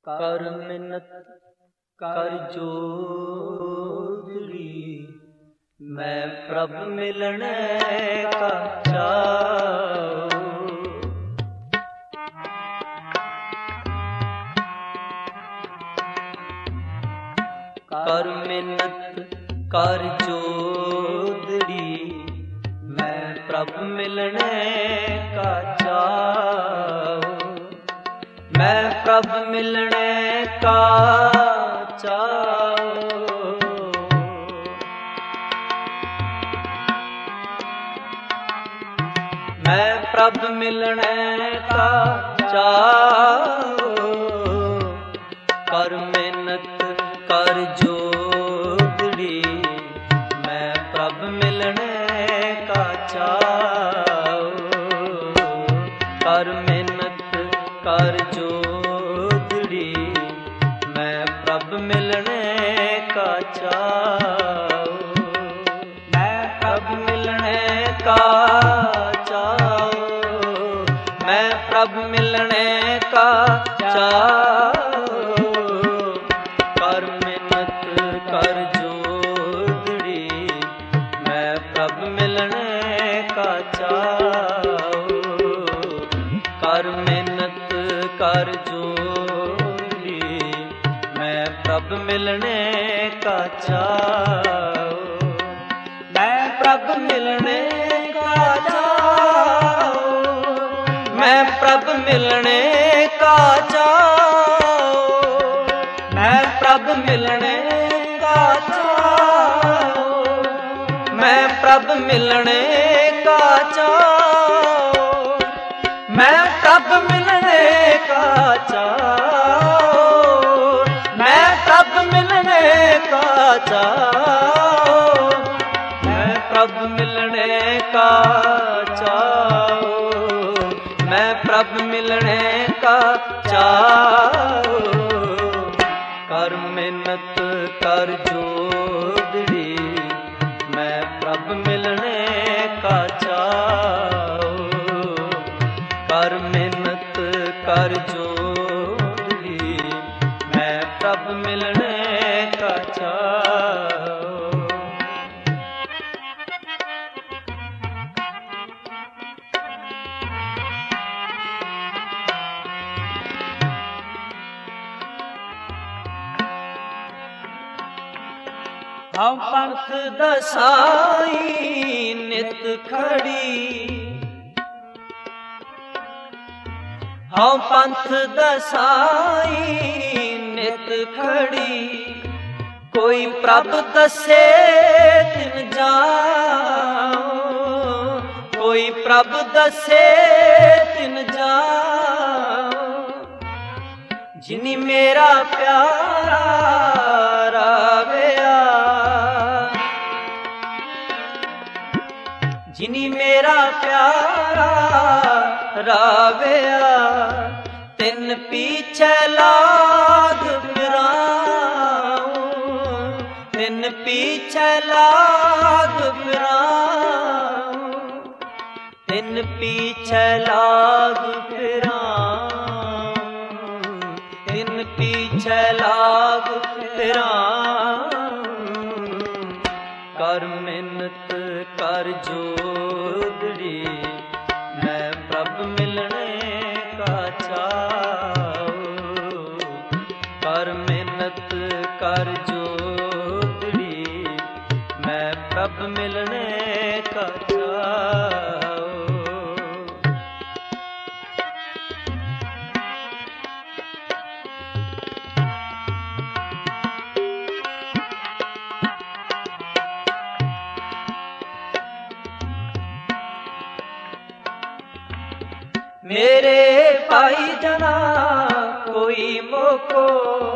ਕਰ ਮਿੰਨਤ ਕਰ ਜੋਦੜੀ, ਮੈਂ ਪ੍ਰਭ ਮਿਲਣੈ ਕਾ ਚਾਉ। ਕਰ ਮਿੰਨਤ ਕਰ ਜੋਦੜੀ, ਮੈਂ ਪ੍ਰਭ ਮਿਲਣੈ ਕਾ ਚਾਉ। ਮੈਂ ਪ੍ਰਭ ਮਿਲਣੈ ਕਾ ਚਾਉ। ਮੈਂ ਪ੍ਰਭ ਮਿਲਣੈ ਕਾ ਚਾਉ। ਕਰ ਮਿੰਨਤ ਕਰ ਜੋਦੜੀ, ਮੈਂ ਪ੍ਰਭ ਮਿਲਣੈ ਕਾ ਚਾਉ। ਕਰ ਮਿੰਨਤ ਕਰ ਜੋਦੜੀ, ਮੈਂ ਪ੍ਰਭ ਮਿਲਣੈ ਕਾ ਚਾਉ। ਮੈਂ ਪ੍ਰਭ ਮਿਲਣੈ ਕਾ ਚਾਉ। ਮੈਂ ਪ੍ਰਭ ਮਿਲਣੈ ਕਾ ਚਾਉ। ਕਰ ਮਿੰਨਤ ਕਰ ਜੋਦੜੀ, ਮੈਂ ਪ੍ਰਭ ਮਿਲਣੈ ਕਾ ਚਾਉ। ਕਰ ਮਿੰਨਤ ਕਰ ਜੋਦੜੀ, ਮੈਂ ਪ੍ਰਭ ਮਿਲਣੈ ਕਾ ਚਾਉ। ਮੈਂ ਪ੍ਰਭ ਮਿਲਣੈ ਕਾ ਚਾਉ। ਮੈਂ ਪ੍ਰਭ ਮਿਲਣੈ ਕਾ ਚਾਉ। ਮੈਂ ਪ੍ਰਭ ਮਿਲਣੈ ਕਾ ਚਾਉ। ਮੈਂ ਪ੍ਰਭ ਮਿਲਣੈ ਕਾ ਚਾਉ। ਮੈਂ ਪ੍ਰਭ ਮਿਲਣੈ ਕਾ ਚਾਉ। ਮੈਂ ਪ੍ਰਭ ਮਿਲਣੈ ਕਾ ਚਾਉ। ਮੈਂ ਪ੍ਰਭ ਮਿਲਣੈ ਕਾ ਚਾਉ। ਮੈਂ ਪ੍ਰਭ ਮਿਲਣੈ ਕਾ ਚਾਉ। ਕਰ ਮਿੰਨਤ ਕਰ ਜੋਦੜੀ, ਮੈਂ ਪ੍ਰਭ ਮਿਲਣੈ ਕਾ ਚਾਉ। ਕਰ ਮਿੰਨਤ ਕਰ ਜੋਦੜੀ, ਮੈਂ ਪ੍ਰਭ ਮਿਲਣੈ ਕਾ ਚਾਉ। ਹਉ ਪੰਥ ਦਸਾਈ ਨਿਤ ਖੜੀ, ਹਉ ਪੰਥ ਦਸਾਈ ਨਿਤ ਖੜੀ। ਕੋਈ ਪ੍ਰਭ ਦੱਸੇ ਤਿਨ ਜਾਉ। ਕੋਈ ਪ੍ਰਭ ਦੱਸੇ ਤਿਨ ਜਾਉ। ਜਿਨੀ ਮੇਰਾ ਪਿਆਰਾ ਰਾਵਿਆ, ਜਿਨੀ ਮੇਰਾ ਪਿਆਰਾ ਰਾਵਿਆ। ਤਿਨ ਪੀਛੇ ਲਾਗ ਫਿਰਾਉ। ਤਿਨ ਪੀਛੇ ਲਾਗ ਫਿਰਾਉ। ਤਿਨ ਪੀਛੇ ਲਾਗ ਫਿਰਾਉ। ਤਿਨ ਪੀਛੇ ਲਾਗ ਫਿਰਾਉ। ਕਰ ਮਿੰਨਤ ਕਰ ਜੋਦੜੀ, ਮੈਂ ਪ੍ਰਭ ਮਿਲਣੈ ਕਾ ਚਾਉ। ਕਰ ਮਿੰਨਤ ਕਰ ਜੋਦੜੀ, ਮੈਂ ਪ੍ਰਭ ਮਿਲਣੈ ਕਾ ਚਾਉ। ਮੇਰੇ ਭਾਈ ਜਨਾ ਕੋਈ ਮੋਕੋ,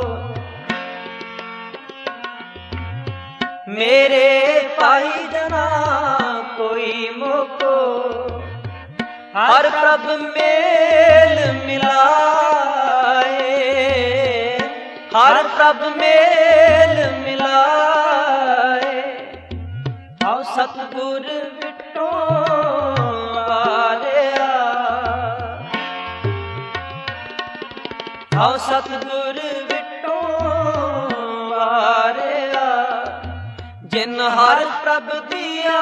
ਮੇਰੇ ਭਾਈ ਜਨਾ ਕੋਈ ਮੋਕੋ। ਹਰ ਪ੍ਰਭ ਮੇਲ ਮਿਲਾਏ। ਹਰ ਪ੍ਰਭ ਮੇਲ ਮਿਲਾਏ। ਹਉ ਸਤਿਗੁਰ ਵਿਟੋ ਵਾਲਿਆ। ਹਉ ਸਤਿਗੁਰ ਵਿਟੋ ਵਾਰਿਆ, ਜਿਨ ਹਰ ਪ੍ਰਭ ਦੀਆ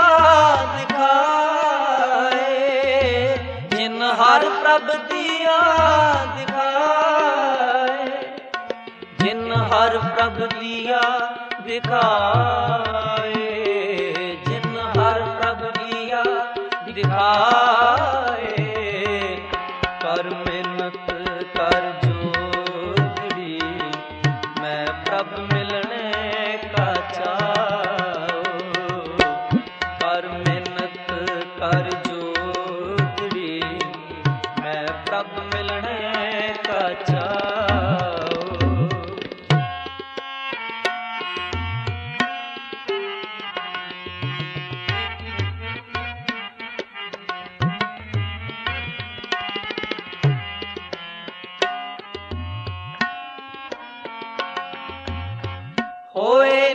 ਦਿਖਾਏ, ਜਿਨ ਹਰ ਪ੍ਰਭ ਦੀਆ ਦਿਖਾਏ, ਜਿਨ ਹਰ ਪ੍ਰਭ ਦੀਆ ਦਿਖਾਏ, ਜਿਨ ਹਰ ਪ੍ਰਭ ਦੀਆ ਦਿਖਾਏ। ਕਰ ਮਿਹਨਤ ਕਰ ਜੋਦੜੀ, ਮੈਂ ਪ੍ਰਭ ਮਿਲਣੇ ਕਾ ਚਾਉ। ਕਰ ਮਿਹਨਤ ਕਰ ਜੋਦੜੀ, ਮੈਂ ਪ੍ਰਭ ਮਿਲਣੇ ਕਾ ਚਾਉ। ਹੋਏ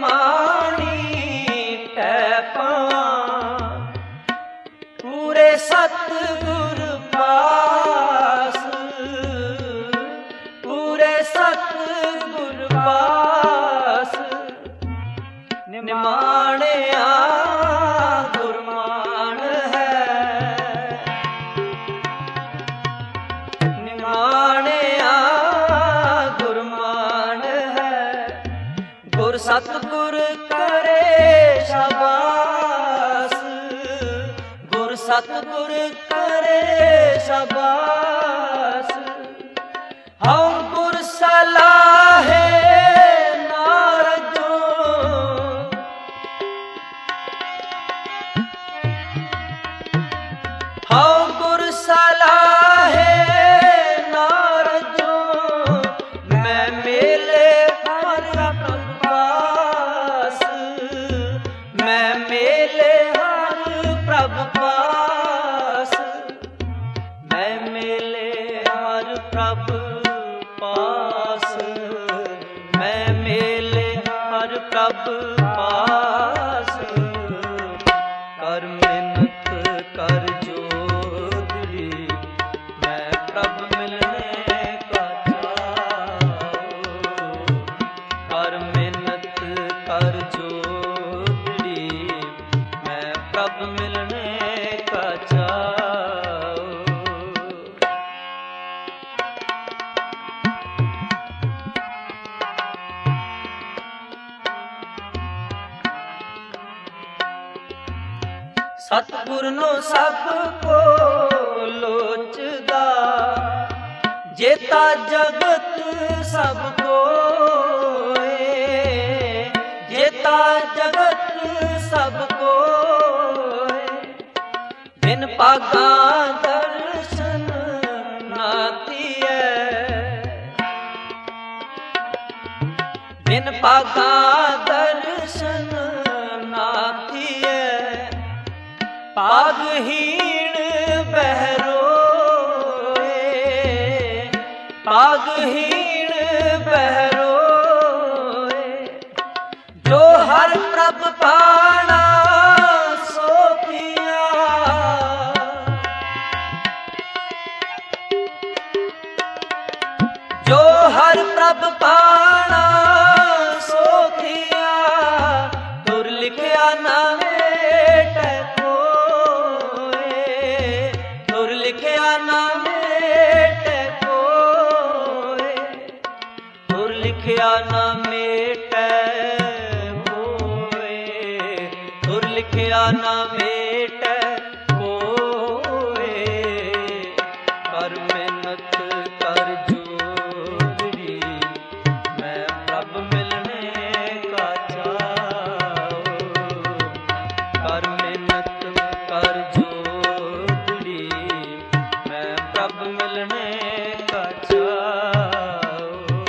ਨਿਮਾਣੀ ਟੈ ਪਾਵਾਂ, ਪੂਰੇ ਸਤਿਗੁਰ ਪਾਸ, ਪੂਰੇ ਸਤਿਗੁਰ ਪਾਸ। ਨਿਮਾਣਿਆ ਗੁਰਮਾਨ ਹੈ, ਨਿਮਾਣਿਆ ਗੁਰਮਾਨ ਹੈ। ਗੁਰ ਸਤਿਗੁਰ ਕਰੇ ਸ਼ਾਬਾਸ, ਗੁਰ ਸਤਿਗੁਰ ਕਰੇ ਸ਼ਾਬਾਸ। ਹਉ ਗੁਰ ਸਲਾਹੇ ਨਾਰਜੋ, ਹਉ ਗੁਰ ਸਲਾਹੇ ਨਾਰਜੋ। ਮੈਂ ਮੇਲੇ ਹਰ ਪ੍ਰਭ ਪਾਸ, ਮੈਂ ਮੇਲੇ ਹਰ ਪ੍ਰਭ ਪਾਸ, ਮੈਂ ਮੇਲੇ ਹਰ ਪ੍ਰਭ ਪਾਸ, ਮੈਂ ਮੇਲੇ ਹਰ ਪ੍ਰਭ ਪਾਸ। ਕਰ ਮਿਹਨਤ ਕਰ ਜੋਦੜੀ, ਮੈਂ ਪ੍ਰਭ ਮਿਲਣੇ ਕਾ ਚਾਉ। ਕਰ ਮਿਹਨਤ ਕਰ ਜੋਦੜੀ, ਮੈਂ ਪ੍ਰਭ ਮਿਲਣੇ ਕਾ ਚਾਉ। ਸਤਿਗੁਰ ਨੂੰ ਸਭ ਕੋ ਲੋਚਦਾ, ਜੇਤਾ ਜਗਤ ਸਭ ਕੋਏ, ਜੇਤਾ ਜਗਤ ਸਭ ਕੋਏ। ਬਿਨ ਭਾਗਾਂ ਦਰਸ਼ਨ ਨਾ ਧੀਐ, ਬਿਨ ਭਾਗਾਂ ਦਰਸ਼ਨ ਨਾ ਧੀਐ। ਭਾਗਹੀਣ ਬਹਿਰੋਏ, ਭਾਗਹੀਣ ਬਹਿਰੋਏ। ਜੋ ਹਰ ਪ੍ਰਭ ਪਾਣਾ ਸੋਖੀਆ, ਜੋ ਹਰ ਪ੍ਰਭ ਪਾਣਾ ਸੋਖੀਆ। ਤੁਰ ਲਿਖਿਆ ਨਾ ਮੇਟੈ ਕੋਇ, ਤੁਰ ਲਿਖਿਆ ਨਾ ਮੇਟੈ ਕੋਇ, ਤੁਰ ਲਿਖਿਆ ਨਾ ਮੇਟੈ ਕੋਇ, ਤੁਰ ਲਿਖਿਆ ਨਾ ਮੇਟੈ ਕੋਇ। ਕਰ ਮਿਹਨਤ ਕਰ ਜੋਦੜੀ, ਮੈਂ ਪ੍ਰਭ ਮਿਲਣੇ ਕਾ ਚਾਉ। ਕਰ ਮਿਹਨਤ ਕਰ ਜੋਦੜੀ, ਮੈਂ ਪ੍ਰਭ ਮਿਲਣੇ ਕਾ ਚਾਉ।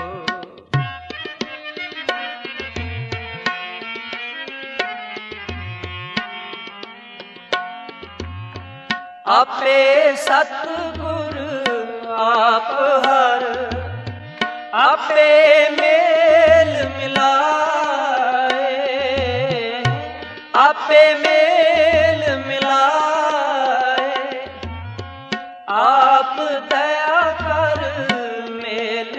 ਆਪੇ ਸਤਿਗੁਰ ਆਪ ਹਰ, ਆਪੇ ਮੇਲ ਮਿਲਾਏ, ਆਪੇ ਮੇਲ ਮਿਲਾਏ। ਆਪ ਦਇਆ ਕਰ ਮੇਲ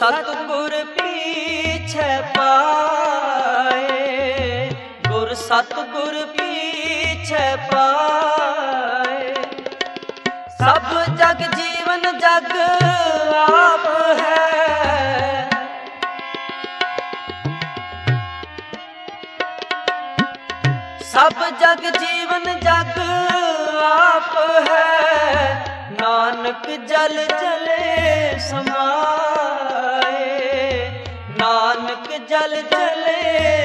सतगुर पीछे पाए, गुर सतगुर पीछे पाए। सब जग जीवन जग आप है, सब जग जीवन जग आप है। नानक जल जले समाए, नानक जल जले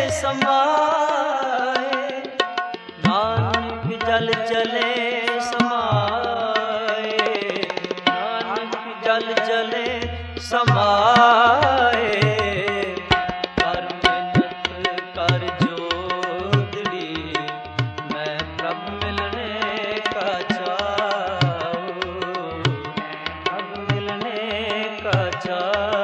समाए, नानक जल जले समाए, नानक जल जले समाए। कर मिन्नत कर जोदड़ी, मैं प्रभ मिलने का चाहूँ, प्रभ मिलने का चाहूँ।